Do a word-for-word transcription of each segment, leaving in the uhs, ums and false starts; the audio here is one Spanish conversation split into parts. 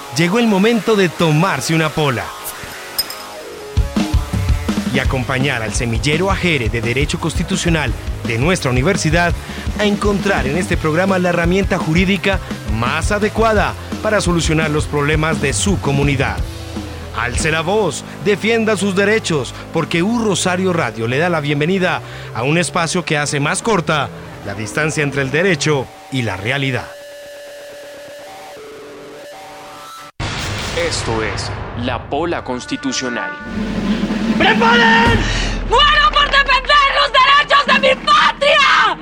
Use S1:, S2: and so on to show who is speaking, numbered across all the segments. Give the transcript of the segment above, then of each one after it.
S1: llegó el momento de tomarse una pola y acompañar al semillero Ajere de Derecho Constitucional de nuestra universidad a encontrar en este programa la herramienta jurídica más adecuada para solucionar los problemas de su comunidad. Alce la voz, defienda sus derechos, porque U Rosario Radio le da la bienvenida a un espacio que hace más corta la distancia entre el derecho y la realidad.
S2: Esto es La Pola Constitucional.
S3: ¡Preparen! ¡Muero por defender los derechos de mi patria!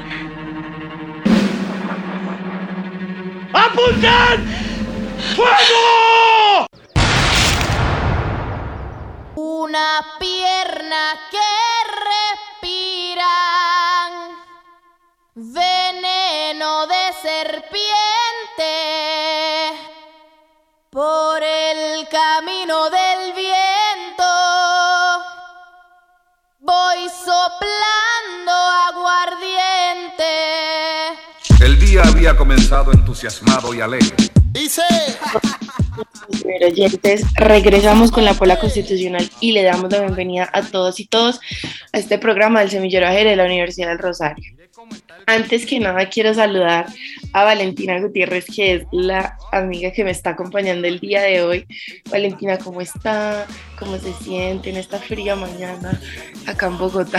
S3: ¡Apunten! ¡Fuego!
S4: Una pierna que respira veneno de serpiente por el camino del viento. Voy soplando aguardiente.
S5: El día había comenzado entusiasmado y alegre.
S6: Dice...
S7: Oyentes, regresamos con la Pola Constitucional y le damos la bienvenida a todos y todos a este programa del Semillero Ajere de la Universidad del Rosario. Antes que nada quiero saludar a Valentina Gutiérrez, que es la amiga que me está acompañando el día de hoy. Valentina, ¿cómo está? ¿Cómo se siente en esta fría mañana acá en Bogotá?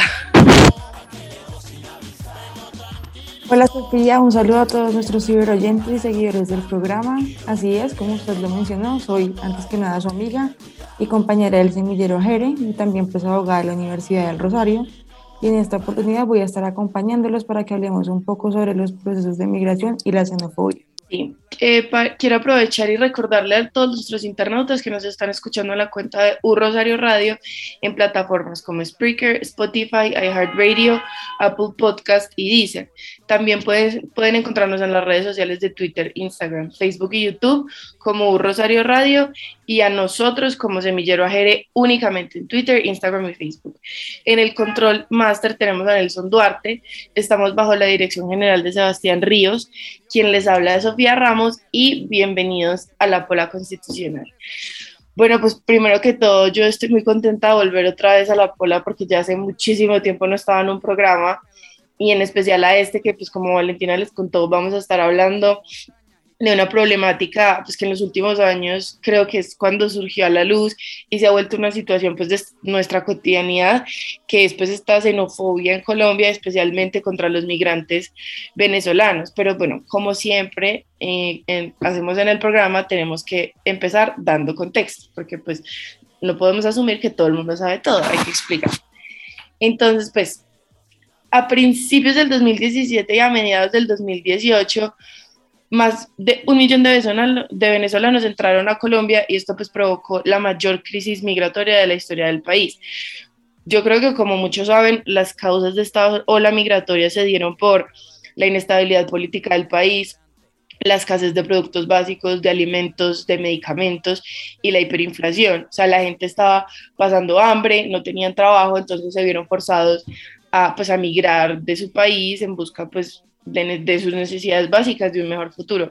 S8: Hola Sofía, un saludo a todos nuestros ciberoyentes y seguidores del programa. Así es, como usted lo mencionó, soy antes que nada su amiga y compañera del Semillero Ajere y también pues abogada de la Universidad del Rosario. Y en esta oportunidad voy a estar acompañándolos para que hablemos un poco sobre los procesos de migración y la xenofobia.
S7: Sí, eh, pa- quiero aprovechar y recordarle a todos nuestros internautas que nos están escuchando en la cuenta de U Rosario Radio en plataformas como Spreaker, Spotify, iHeartRadio, Apple Podcast y Deezer. También pueden, pueden encontrarnos en las redes sociales de Twitter, Instagram, Facebook y YouTube como U Rosario Radio y a nosotros como Semillero Ajere únicamente en Twitter, Instagram y Facebook. En el control máster tenemos a Nelson Duarte, estamos bajo la dirección general de Sebastián Ríos, quien les habla de Sofía Ramos y bienvenidos a la Pola Constitucional. Bueno, pues primero que todo yo estoy muy contenta de volver otra vez a la Pola porque ya hace muchísimo tiempo no estaba en un programa y en especial a este que pues como Valentina les contó vamos a estar hablando de una problemática pues que en los últimos años creo que es cuando surgió a la luz y se ha vuelto una situación pues de nuestra cotidianidad, que es pues esta xenofobia en Colombia, especialmente contra los migrantes venezolanos. Pero bueno, como siempre eh, en, hacemos en el programa, tenemos que empezar dando contexto, porque pues no podemos asumir que todo el mundo sabe todo, hay que explicar. Entonces pues a principios del dos mil diecisiete y a mediados del dos mil dieciocho más de un millón de venezolanos, de venezolanos entraron a Colombia y esto pues provocó la mayor crisis migratoria de la historia del país. Yo creo que como muchos saben, las causas de esta ola migratoria se dieron por la inestabilidad política del país, la escasez de productos básicos, de alimentos, de medicamentos y la hiperinflación. O sea, la gente estaba pasando hambre, no tenían trabajo, entonces se vieron forzados a, pues, a migrar de su país en busca pues, de, de sus necesidades básicas de un mejor futuro.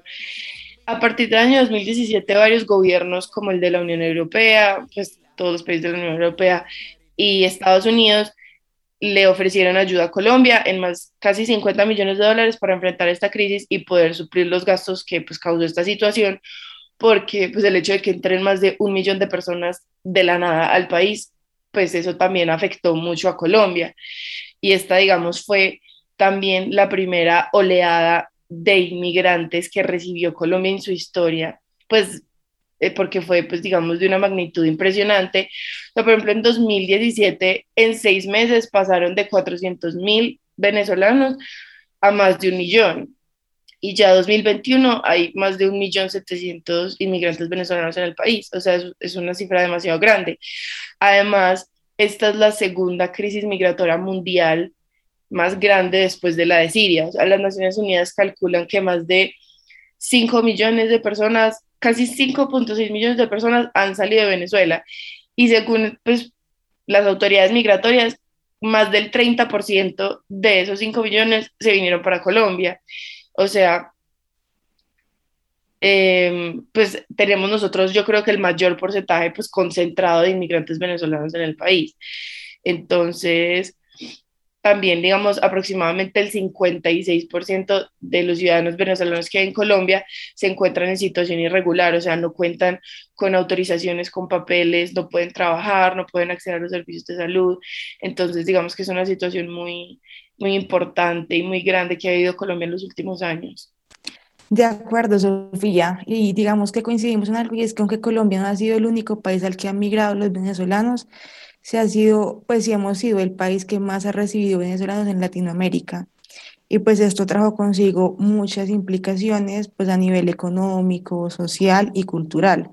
S7: A partir del año dos mil diecisiete, varios gobiernos como el de la Unión Europea, pues todos los países de la Unión Europea y Estados Unidos le ofrecieron ayuda a Colombia en más casi cincuenta millones de dólares para enfrentar esta crisis y poder suplir los gastos que pues, causó esta situación, porque pues, el hecho de que entren más de un millón de personas de la nada al país, pues eso también afectó mucho a Colombia. Y esta, digamos, fue también la primera oleada de inmigrantes que recibió Colombia en su historia, pues eh, porque fue, pues digamos, de una magnitud impresionante. O sea, por ejemplo, en dos mil diecisiete, en seis meses pasaron de cuatrocientos mil venezolanos a más de un millón. Y ya dos mil veintiuno hay más de un millón setecientos inmigrantes venezolanos en el país. O sea, es, es una cifra demasiado grande. Además, esta es la segunda crisis migratoria mundial más grande después de la de Siria. O sea, las Naciones Unidas calculan que más de cinco millones de personas, casi cinco punto seis millones de personas han salido de Venezuela. Y según pues, las autoridades migratorias, más del treinta por ciento de esos cinco millones se vinieron para Colombia. O sea, eh, pues tenemos nosotros, yo creo que el mayor porcentaje pues concentrado de inmigrantes venezolanos en el país. Entonces, también, digamos, aproximadamente el cincuenta y seis por ciento de los ciudadanos venezolanos que hay en Colombia se encuentran en situación irregular, o sea, no cuentan con autorizaciones, con papeles, no pueden trabajar, no pueden acceder a los servicios de salud. Entonces, digamos que es una situación muy, muy importante y muy grande que ha vivido Colombia en los últimos años.
S8: De acuerdo, Sofía. Y digamos que coincidimos en algo y es que aunque Colombia no ha sido el único país al que han migrado los venezolanos, se ha sido, pues sí hemos sido el país que más ha recibido venezolanos en Latinoamérica. Y pues esto trajo consigo muchas implicaciones pues a nivel económico, social y cultural.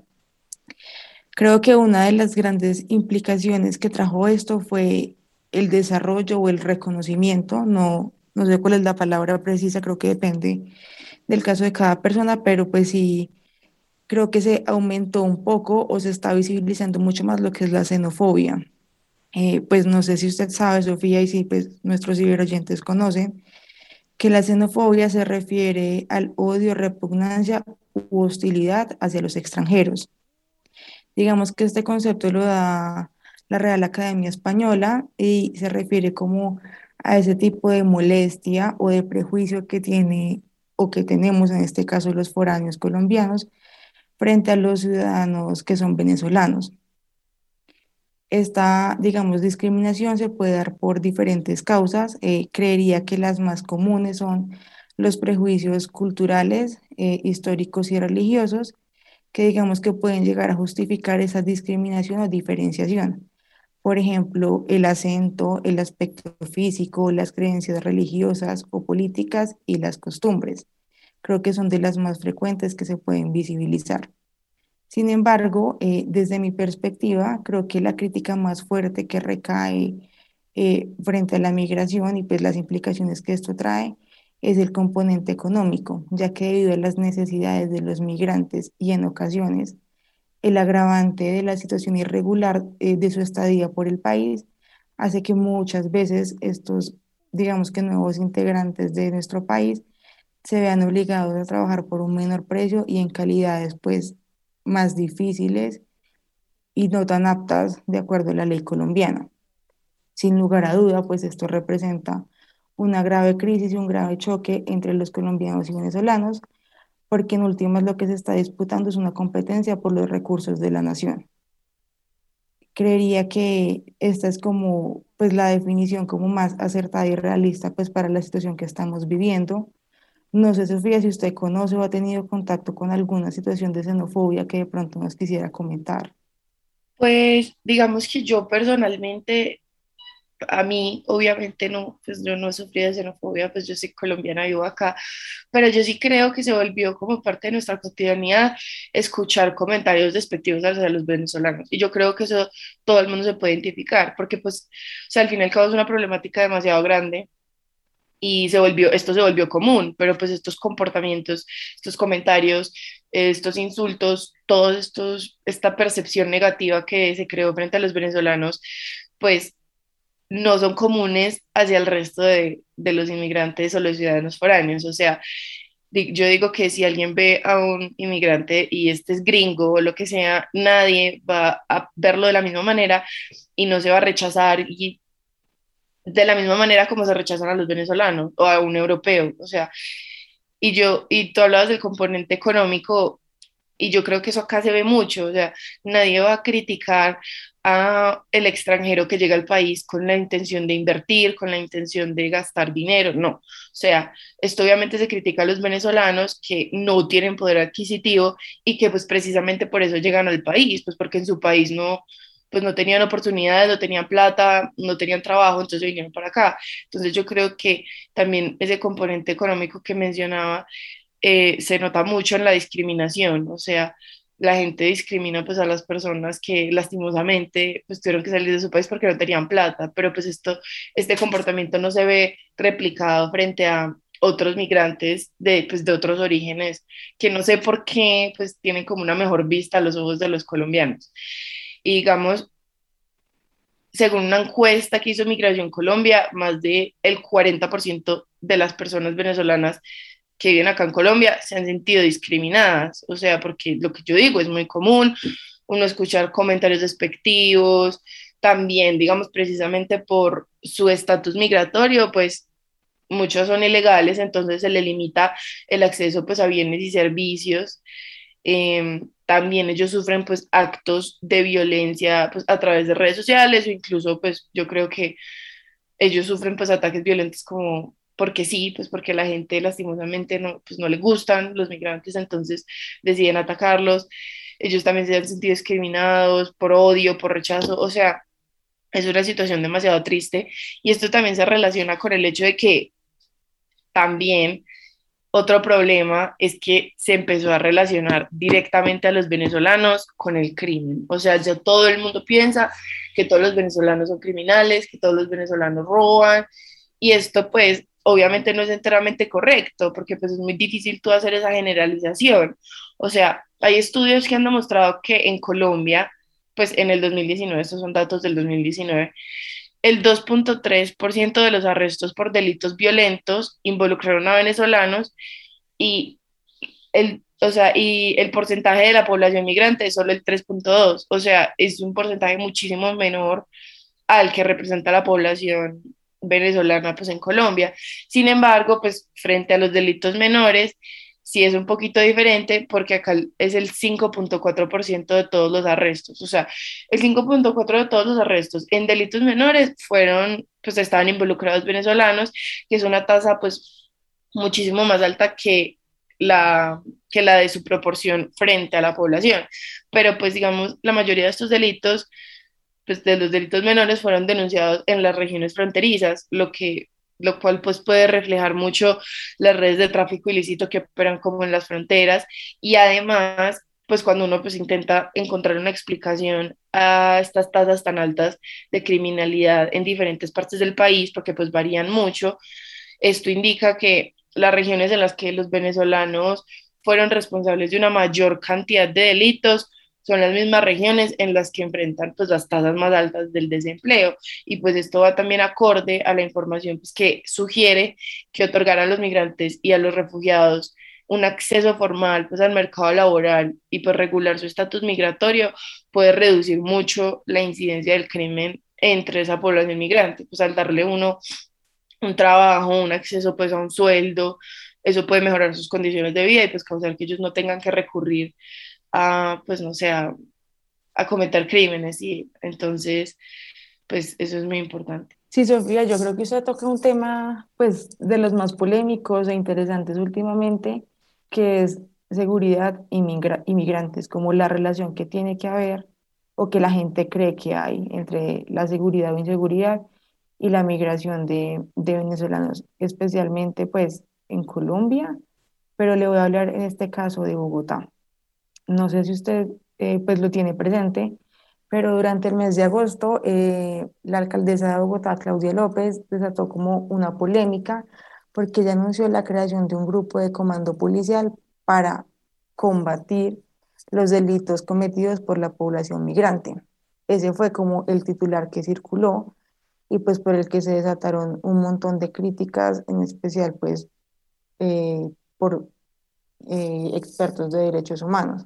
S8: Creo que una de las grandes implicaciones que trajo esto fue el desarrollo o el reconocimiento, no, no sé cuál es la palabra precisa, creo que depende del caso de cada persona, pero pues sí, creo que se aumentó un poco o se está visibilizando mucho más lo que es la xenofobia. Eh, pues no sé si usted sabe, Sofía, y si pues nuestros ciberoyentes conocen, que la xenofobia se refiere al odio, repugnancia u hostilidad hacia los extranjeros. Digamos que este concepto lo da la Real Academia Española y se refiere como a ese tipo de molestia o de prejuicio que tiene o que tenemos en este caso los foráneos colombianos frente a los ciudadanos que son venezolanos. Esta, digamos, discriminación se puede dar por diferentes causas. Eh, creería que las más comunes son los prejuicios culturales, eh, históricos y religiosos, que digamos que pueden llegar a justificar esa discriminación o diferenciación. Por ejemplo, el acento, el aspecto físico, las creencias religiosas o políticas y las costumbres. Creo que son de las más frecuentes que se pueden visibilizar. Sin embargo, eh, desde mi perspectiva, creo que la crítica más fuerte que recae eh, frente a la migración y pues las implicaciones que esto trae es el componente económico, ya que debido a las necesidades de los migrantes y en ocasiones el agravante de la situación irregular eh, de su estadía por el país hace que muchas veces estos, digamos que nuevos integrantes de nuestro país se vean obligados a trabajar por un menor precio y en calidades pues más difíciles y no tan aptas de acuerdo a la ley colombiana. Sin lugar a duda, pues esto representa una grave crisis y un grave choque entre los colombianos y venezolanos, porque en últimas lo que se está disputando es una competencia por los recursos de la nación. Creería que esta es como pues la definición como más acertada y realista pues para la situación que estamos viviendo. No sé, Sofía, si usted conoce o ha tenido contacto con alguna situación de xenofobia que de pronto nos quisiera comentar.
S7: Pues digamos que yo personalmente, a mí obviamente no, pues yo no sufrí de xenofobia, pues yo soy colombiana, vivo acá, pero yo sí creo que se volvió como parte de nuestra cotidianidad escuchar comentarios despectivos hacia los venezolanos. Y yo creo que eso todo el mundo se puede identificar, porque pues, o sea, al fin y al cabo es una problemática demasiado grande y se volvió, esto se volvió común, pero pues estos comportamientos, estos comentarios, estos insultos, todos estos, esta percepción negativa que se creó frente a los venezolanos, pues no son comunes hacia el resto de, de los inmigrantes o los ciudadanos foráneos. O sea, di- yo digo que si alguien ve a un inmigrante y este es gringo o lo que sea, nadie va a verlo de la misma manera y no se va a rechazar y de la misma manera como se rechazan a los venezolanos o a un europeo. O sea, y yo, y tú hablabas del componente económico, y yo creo que eso acá se ve mucho, o sea, nadie va a criticar a el extranjero que llega al país con la intención de invertir, con la intención de gastar dinero, no. O sea, esto obviamente se critica a los venezolanos que no tienen poder adquisitivo y que pues precisamente por eso llegan al país, pues porque en su país no, pues no tenían oportunidades, no tenían plata, no tenían trabajo, entonces vinieron para acá. Entonces yo creo que también ese componente económico que mencionaba eh, se nota mucho en la discriminación, o sea, la gente discrimina pues a las personas que lastimosamente pues tuvieron que salir de su país porque no tenían plata, pero pues esto, este comportamiento no se ve replicado frente a otros migrantes de, pues, de otros orígenes que no sé por qué pues tienen como una mejor vista a los ojos de los colombianos. Y digamos, según una encuesta que hizo Migración Colombia, más del cuarenta por ciento de las personas venezolanas que viven acá en Colombia se han sentido discriminadas, o sea, porque lo que yo digo es muy común, uno escuchar comentarios despectivos, también, digamos, precisamente por su estatus migratorio, pues muchos son ilegales, entonces se le limita el acceso pues a bienes y servicios. Eh, también ellos sufren pues actos de violencia pues a través de redes sociales o incluso pues yo creo que ellos sufren pues ataques violentos como porque sí, pues porque la gente lastimosamente no, pues no le gustan los migrantes, entonces deciden atacarlos. Ellos también se han sentido discriminados por odio, por rechazo, o sea, es una situación demasiado triste y esto también se relaciona con el hecho de que también otro problema es que se empezó a relacionar directamente a los venezolanos con el crimen. O sea, ya todo el mundo piensa que todos los venezolanos son criminales, que todos los venezolanos roban, y esto pues obviamente no es enteramente correcto, porque pues es muy difícil tú hacer esa generalización. O sea, hay estudios que han demostrado que en Colombia, pues en el dos mil diecinueve, estos son datos del dos mil diecinueve, el dos punto tres por ciento de los arrestos por delitos violentos involucraron a venezolanos y el, o sea, y el porcentaje de la población migrante es solo el tres punto dos, o sea, es un porcentaje muchísimo menor al que representa la población venezolana pues en Colombia. Sin embargo, pues frente a los delitos menores, sí es un poquito diferente porque acá es el cinco punto cuatro por ciento de todos los arrestos, o sea, el cinco punto cuatro por ciento de todos los arrestos en delitos menores fueron, pues estaban involucrados venezolanos, que es una tasa pues muchísimo más alta que la, que la de su proporción frente a la población, pero pues digamos, la mayoría de estos delitos, pues de los delitos menores fueron denunciados en las regiones fronterizas, lo que lo cual pues puede reflejar mucho las redes de tráfico ilícito que operan como en las fronteras y además pues cuando uno pues intenta encontrar una explicación a estas tasas tan altas de criminalidad en diferentes partes del país, porque pues varían mucho, esto indica que las regiones en las que los venezolanos fueron responsables de una mayor cantidad de delitos son las mismas regiones en las que enfrentan pues las tasas más altas del desempleo y pues esto va también acorde a la información pues, que sugiere que otorgar a los migrantes y a los refugiados un acceso formal pues al mercado laboral y pues regular su estatus migratorio puede reducir mucho la incidencia del crimen entre esa población migrante, pues al darle uno un trabajo, un acceso pues a un sueldo, eso puede mejorar sus condiciones de vida y pues causar que ellos no tengan que recurrir a, pues no sé, a, a cometer crímenes y entonces, pues eso es muy importante.
S8: Sí, Sofía, yo creo que usted toca un tema, pues, de los más polémicos e interesantes últimamente, que es seguridad y migra- inmigrantes, como la relación que tiene que haber o que la gente cree que hay entre la seguridad o inseguridad y la migración de, de venezolanos, especialmente, pues, en Colombia, pero le voy a hablar en este caso de Bogotá. No sé si usted eh, pues lo tiene presente, pero durante el mes de agosto eh, la alcaldesa de Bogotá, Claudia López, desató como una polémica porque ella anunció la creación de un grupo de comando policial para combatir los delitos cometidos por la población migrante. Ese fue como el titular que circuló y pues por el que se desataron un montón de críticas, en especial pues eh, por eh, expertos de derechos humanos.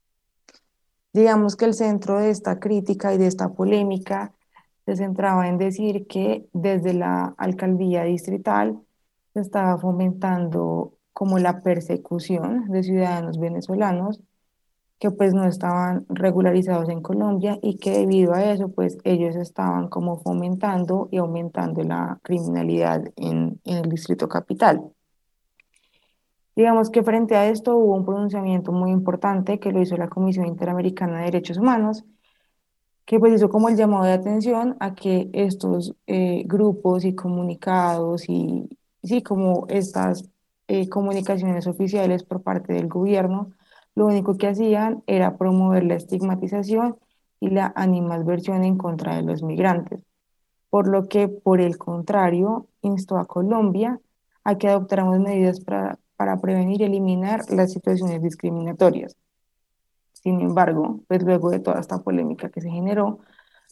S8: Digamos que el centro de esta crítica y de esta polémica se centraba en decir que desde la alcaldía distrital se estaba fomentando como la persecución de ciudadanos venezolanos que pues no estaban regularizados en Colombia y que debido a eso pues ellos estaban como fomentando y aumentando la criminalidad en, en el distrito capital. Digamos que frente a esto hubo un pronunciamiento muy importante que lo hizo la Comisión Interamericana de Derechos Humanos, que pues hizo como el llamado de atención a que estos eh, grupos y comunicados y sí, como estas eh, comunicaciones oficiales por parte del gobierno, lo único que hacían era promover la estigmatización y la animadversión en contra de los migrantes, por lo que por el contrario instó a Colombia a que adoptáramos medidas para para prevenir y eliminar las situaciones discriminatorias. Sin embargo, pues luego de toda esta polémica que se generó,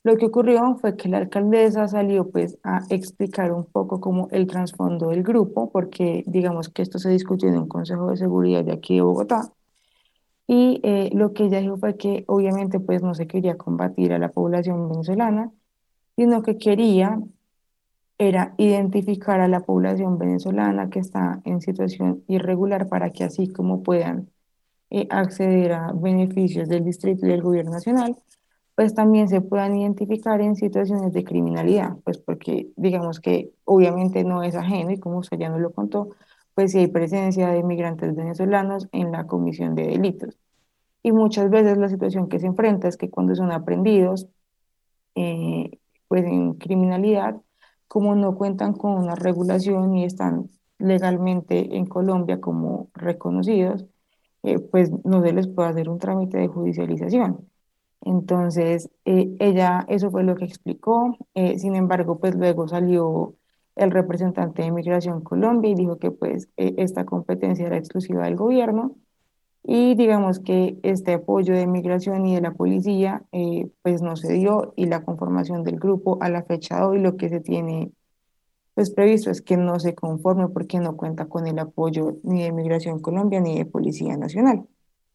S8: Lo que ocurrió fue que la alcaldesa salió pues a explicar un poco como el trasfondo del grupo, porque digamos que esto se discutió en un consejo de seguridad de aquí de Bogotá, y eh, lo que ella dijo fue que obviamente pues no se quería combatir a la población venezolana, sino que quería era identificar a la población venezolana que está en situación irregular para que así como puedan eh, acceder a beneficios del distrito y del gobierno nacional, pues también se puedan identificar en situaciones de criminalidad, pues porque digamos que obviamente no es ajeno y como usted ya nos lo contó, pues sí hay presencia de migrantes venezolanos en la comisión de delitos. Y muchas veces la situación que se enfrenta es que cuando son aprendidos, eh, pues en criminalidad, como no cuentan con una regulación y están legalmente en Colombia como reconocidos, eh, pues no se les puede hacer un trámite de judicialización. Entonces, eh, ella, eso fue lo que explicó. Eh, sin embargo, pues luego salió el representante de Migración Colombia y dijo que pues eh, esta competencia era exclusiva del gobierno y digamos que este apoyo de migración y de la policía eh, pues no se dio y la conformación del grupo a la fecha de hoy lo que se tiene pues previsto es que no se conforme porque no cuenta con el apoyo ni de Migración Colombia ni de Policía Nacional.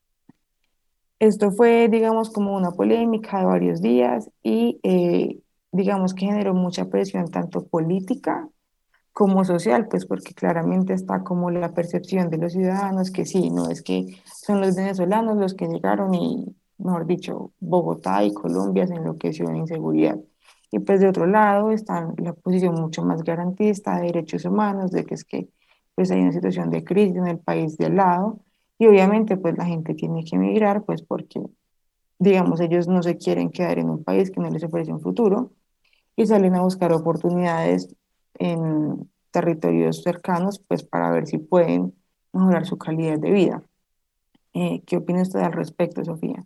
S8: Esto fue, digamos, como una polémica de varios días y eh, digamos que generó mucha presión tanto política como social, pues porque claramente está como la percepción de los ciudadanos que sí, no es que son los venezolanos los que llegaron y, mejor dicho, Bogotá y Colombia se enloqueció en inseguridad. Y pues de otro lado está la posición mucho más garantista de derechos humanos, de que es que pues hay una situación de crisis en el país de al lado y obviamente pues la gente tiene que emigrar pues porque digamos ellos no se quieren quedar en un país que no les ofrece un futuro y salen a buscar oportunidades en territorios cercanos, pues para ver si pueden mejorar su calidad de vida. Eh, ¿qué opina usted al respecto, Sofía?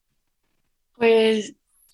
S7: Pues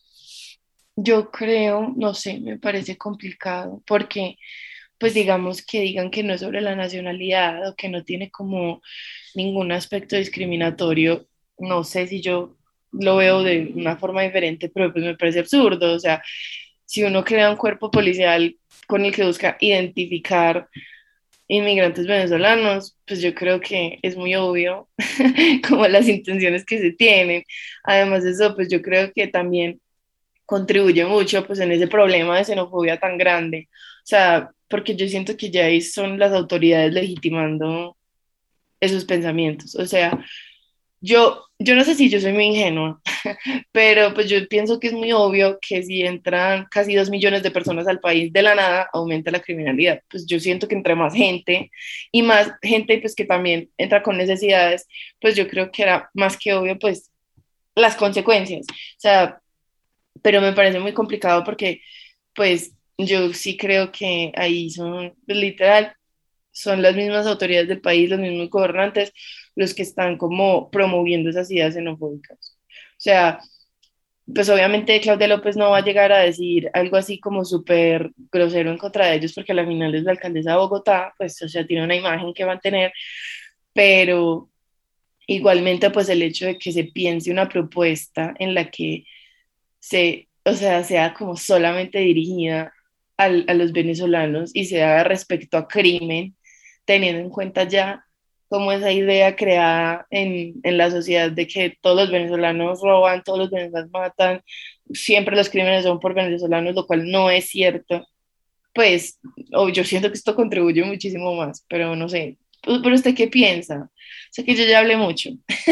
S7: yo creo, no sé, me parece complicado porque pues digamos que digan que no es sobre la nacionalidad o que no tiene como ningún aspecto discriminatorio, no sé si yo lo veo de una forma diferente, pero pues me parece absurdo, o sea, si uno crea un cuerpo policial con el que busca identificar inmigrantes venezolanos, pues yo creo que es muy obvio como las intenciones que se tienen. Además de eso, pues yo creo que también contribuye mucho pues en ese problema de xenofobia tan grande. O sea, porque yo siento que ya ahí son las autoridades legitimando esos pensamientos. O sea, yo, yo no sé si yo soy muy ingenua, pero pues yo pienso que es muy obvio que si entran casi dos millones de personas al país de la nada, aumenta la criminalidad. Pues yo siento que entre más gente y más gente pues que también entra con necesidades, pues yo creo que era más que obvio pues las consecuencias. O sea, pero me parece muy complicado porque pues yo sí creo que ahí son pues, literal, son las mismas autoridades del país, los mismos gobernantes, los que están como promoviendo esas ideas xenofóbicas. O sea, pues obviamente Claudia López no va a llegar a decir algo así como súper grosero en contra de ellos porque al final es la alcaldesa de Bogotá, pues o sea, tiene una imagen que mantener, pero igualmente pues el hecho de que se piense una propuesta en la que se, o sea, sea como solamente dirigida al, a los venezolanos y se haga respecto a crimen, teniendo en cuenta ya como esa idea creada en, en la sociedad de que todos los venezolanos roban, todos los venezolanos matan, siempre los crímenes son por venezolanos, lo cual no es cierto. Pues oh, yo siento que esto contribuye muchísimo más, pero no sé. ¿Pero usted qué piensa? Sé que yo ya hablé mucho.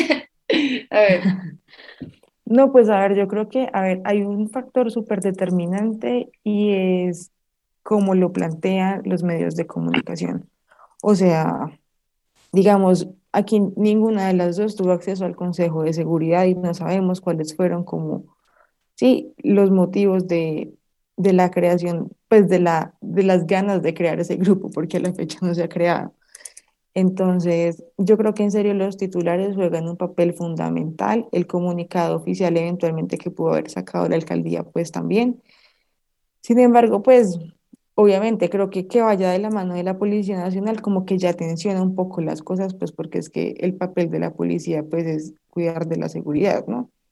S7: A ver.
S8: No, pues a ver, yo creo que, a ver, hay un factor súper determinante y es cómo lo plantean los medios de comunicación. O sea, digamos, aquí ninguna de las dos tuvo acceso al Consejo de Seguridad y no sabemos cuáles fueron como, sí, los motivos de, de la creación, pues de la, de las ganas de crear ese grupo, porque a la fecha no se ha creado. Entonces, yo creo que en serio los titulares juegan un papel fundamental. El comunicado oficial eventualmente que pudo haber sacado la alcaldía, pues también. Sin embargo, pues obviamente creo que que vaya de la mano de la Policía Nacional como que ya tensiona un poco las cosas, pues porque es que el papel de la policía pues es cuidar de la seguridad, ¿no?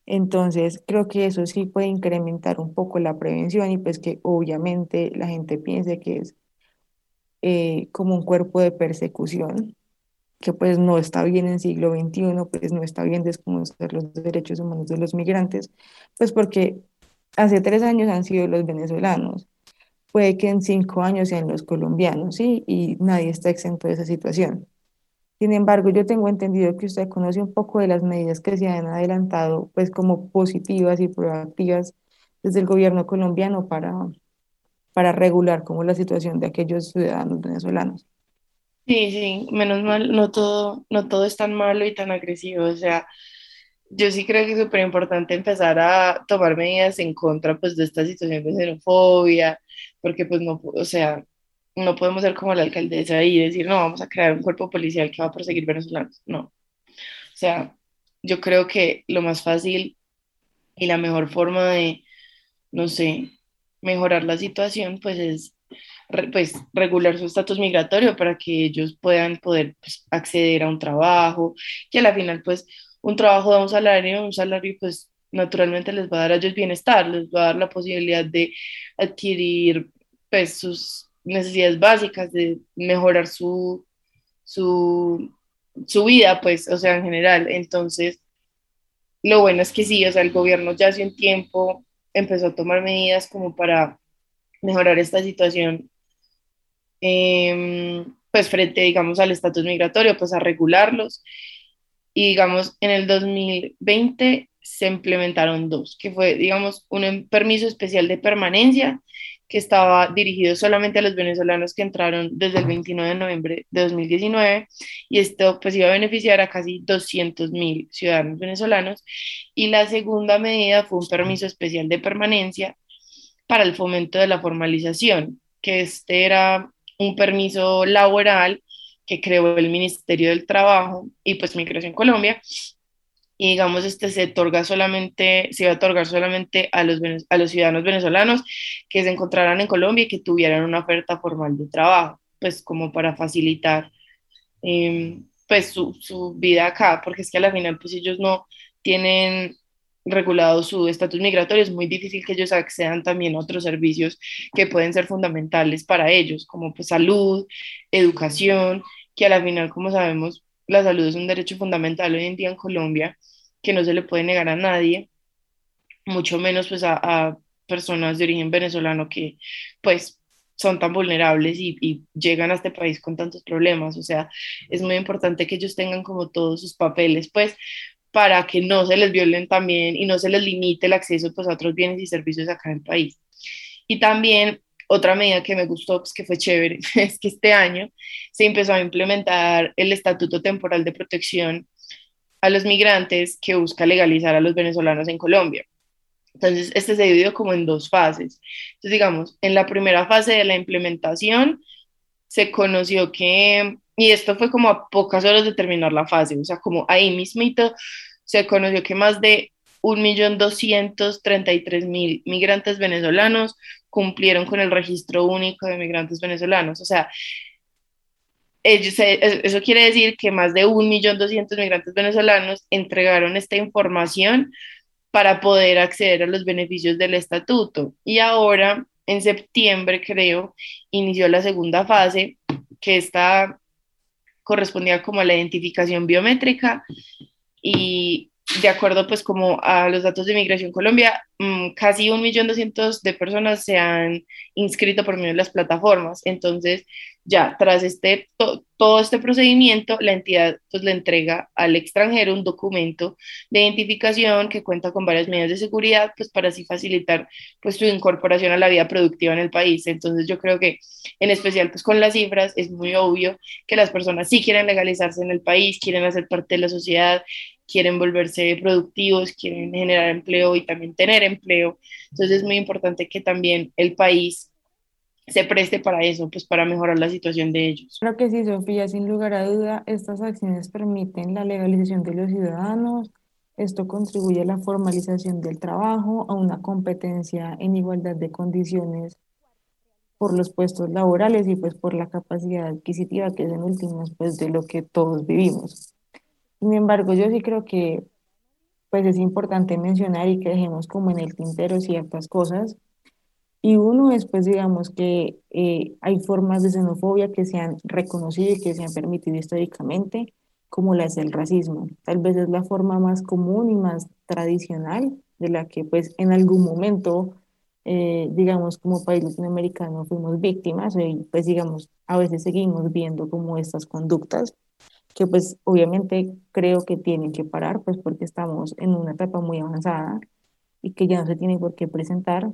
S8: Entonces, creo que eso sí puede incrementar un poco la prevención y pues que obviamente la gente piense que es eh, como un cuerpo de persecución, que pues no está bien en siglo veintiuno, pues no está bien desconocer los derechos humanos de los migrantes, pues porque hace tres años han sido los venezolanos, puede que en cinco años sean los colombianos, ¿sí? Y nadie está exento de esa situación. Sin embargo, yo tengo entendido que usted conoce un poco de las medidas que se han adelantado, pues como positivas y proactivas desde el gobierno colombiano para, para regular como la situación de aquellos ciudadanos venezolanos.
S7: Sí, sí, menos mal, no todo, no todo es tan malo y tan agresivo. O sea, yo sí creo que es súper importante empezar a tomar medidas en contra pues de esta situación de xenofobia, porque pues no, o sea, no podemos ser como la alcaldesa y decir, no, vamos a crear un cuerpo policial que va a perseguir venezolanos. No, o sea, yo creo que lo más fácil y la mejor forma de, no sé, mejorar la situación pues es re- pues regular su estatus migratorio para que ellos puedan poder pues, acceder a un trabajo, que a la final pues un trabajo da un salario, un salario pues naturalmente les va a dar a ellos bienestar, les va a dar la posibilidad de adquirir pues sus necesidades básicas, de mejorar su, su, su vida pues, o sea, en general. Entonces, lo bueno es que sí, o sea, el gobierno ya hace un tiempo empezó a tomar medidas como para mejorar esta situación, eh, pues frente, digamos, al estatus migratorio, pues a regularlos. Y digamos, en el dos mil veinte se implementaron dos, que fue, digamos, un em- permiso especial de permanencia que estaba dirigido solamente a los venezolanos que entraron desde el veintinueve de noviembre de dos mil diecinueve, y esto pues iba a beneficiar a casi doscientos mil ciudadanos venezolanos. Y la segunda medida fue un permiso especial de permanencia para el fomento de la formalización, que este era un permiso laboral que creó el Ministerio del Trabajo y pues Migración Colombia. Y digamos, este se otorga solamente, se iba a otorgar solamente a los, vene- a los ciudadanos venezolanos que se encontraran en Colombia y que tuvieran una oferta formal de trabajo, pues como para facilitar eh, pues su, su vida acá, porque es que a la final pues ellos no tienen regulado su estatus migratorio, es muy difícil que ellos accedan también a otros servicios que pueden ser fundamentales para ellos, como pues salud, educación, que a la final, como sabemos, la salud es un derecho fundamental hoy en día en Colombia, que no se le puede negar a nadie, mucho menos pues a, a personas de origen venezolano que pues son tan vulnerables y, y llegan a este país con tantos problemas. O sea, es muy importante que ellos tengan como todos sus papeles, pues, para que no se les violen también y no se les limite el acceso pues a otros bienes y servicios acá en el país. Y también otra medida que me gustó, pues que fue chévere, es que este año se empezó a implementar el Estatuto Temporal de Protección a los migrantes que busca legalizar a los venezolanos en Colombia. Entonces, este se dividió como en dos fases. Entonces, digamos, en la primera fase de la implementación se conoció que, y esto fue como a pocas horas de terminar la fase, o sea, como ahí mismito se conoció que más de un millón doscientos treinta y tres mil migrantes venezolanos cumplieron con el registro único de migrantes venezolanos. O sea, ellos, eh, eso quiere decir que más de un millón doscientos migrantes venezolanos entregaron esta información para poder acceder a los beneficios del estatuto. Y ahora, en septiembre, creo, inició la segunda fase, que esta correspondía como a la identificación biométrica, y de acuerdo pues como a los datos de Migración Colombia, mmm, casi un millón doscientos de personas se han inscrito por medio de las plataformas. Entonces, ya tras este, to, todo este procedimiento, la entidad pues le entrega al extranjero un documento de identificación que cuenta con varias medidas de seguridad, pues para así facilitar pues su incorporación a la vida productiva en el país. Entonces, yo creo que en especial pues con las cifras es muy obvio que las personas sí quieren legalizarse en el país, quieren hacer parte de la sociedad, quieren volverse productivos, quieren generar empleo y también tener empleo. Entonces es muy importante que también el país se preste para eso, pues para mejorar la situación de ellos.
S8: Creo que sí, Sofía, sin lugar a duda, estas acciones permiten la legalización de los ciudadanos. Esto contribuye a la formalización del trabajo, a una competencia en igualdad de condiciones por los puestos laborales y pues por la capacidad adquisitiva que es en últimas pues de lo que todos vivimos. Sin embargo, yo sí creo que pues es importante mencionar y que dejemos como en el tintero ciertas cosas. Y uno es, pues, digamos que eh, hay formas de xenofobia que se han reconocido y que se han permitido históricamente, como la es el racismo. Tal vez es la forma más común y más tradicional de la que, pues, en algún momento, eh, digamos, como país latinoamericano fuimos víctimas y, pues, digamos, a veces seguimos viendo como estas conductas que, pues, obviamente creo que tienen que parar, pues, porque estamos en una etapa muy avanzada y que ya no se tiene por qué presentar.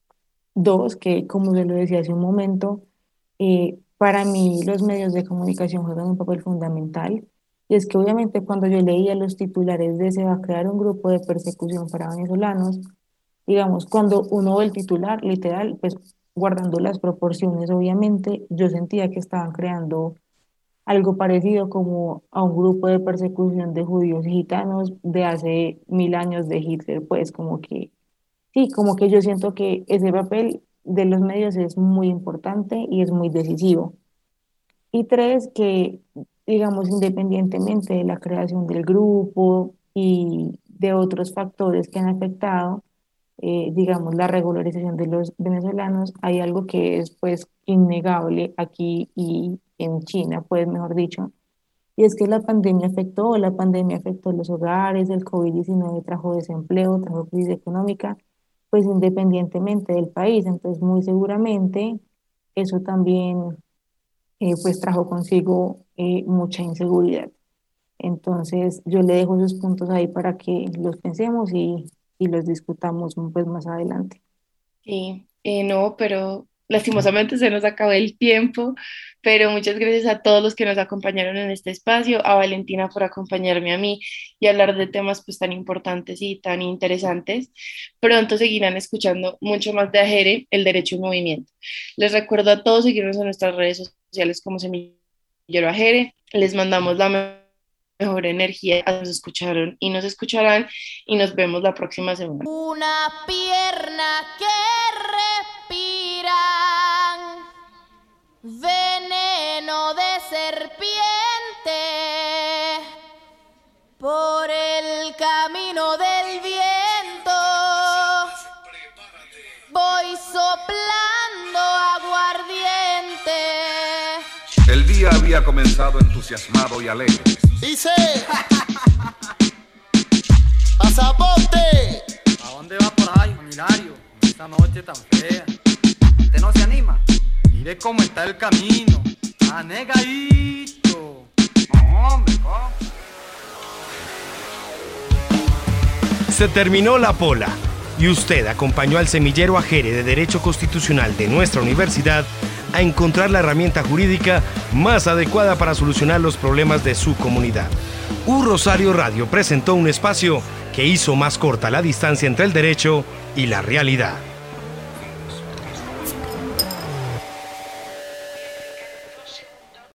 S8: Dos, que como se lo decía hace un momento, eh, para mí los medios de comunicación juegan un papel fundamental. Y es que obviamente cuando yo leía los titulares de se va a crear un grupo de persecución para venezolanos, digamos, cuando uno ve el titular, literal, pues guardando las proporciones, obviamente, yo sentía que estaban creando algo parecido como a un grupo de persecución de judíos y gitanos de hace mil años de Hitler, pues como que sí, como que yo siento que ese papel de los medios es muy importante y es muy decisivo. Y tres, que digamos, independientemente de la creación del grupo y de otros factores que han afectado, eh, digamos, la regularización de los venezolanos, hay algo que es pues innegable aquí y en China, pues mejor dicho, y es que la pandemia afectó, la pandemia afectó los hogares, el covid diecinueve trajo desempleo, trajo crisis económica, pues independientemente del país. Entonces, muy seguramente eso también eh, pues trajo consigo eh, mucha inseguridad. Entonces, yo le dejo esos puntos ahí para que los pensemos y, y los discutamos pues más adelante.
S7: Sí, eh, no, pero lastimosamente se nos acabó el tiempo, pero muchas gracias a todos los que nos acompañaron en este espacio, a Valentina por acompañarme a mí y hablar de temas pues tan importantes y tan interesantes. Pronto seguirán escuchando mucho más de Ajere, el derecho en movimiento. Les recuerdo a todos seguirnos en nuestras redes sociales como Semillero Ajere. Les mandamos la me- mejor energía, nos escucharon y nos escucharán y nos vemos la próxima semana.
S4: Una pierna que respiran, veneno de serpiente, por el camino del viento, voy soplando aguardiente.
S5: El día había comenzado entusiasmado y alegre.
S6: Dice ¡Pasaporte!
S9: ¿A dónde va por ahí, Hilario? Esta noche tan fea. ¿Usted no se anima? Mire cómo está el camino. Anegadito. No, hombre, ¿cómo?
S1: Se terminó la pola y usted acompañó al semillero Ajere de Derecho Constitucional de nuestra universidad a encontrar la herramienta jurídica más adecuada para solucionar los problemas de su comunidad. U Rosario Radio presentó un espacio que hizo más corta la distancia entre el derecho y la realidad.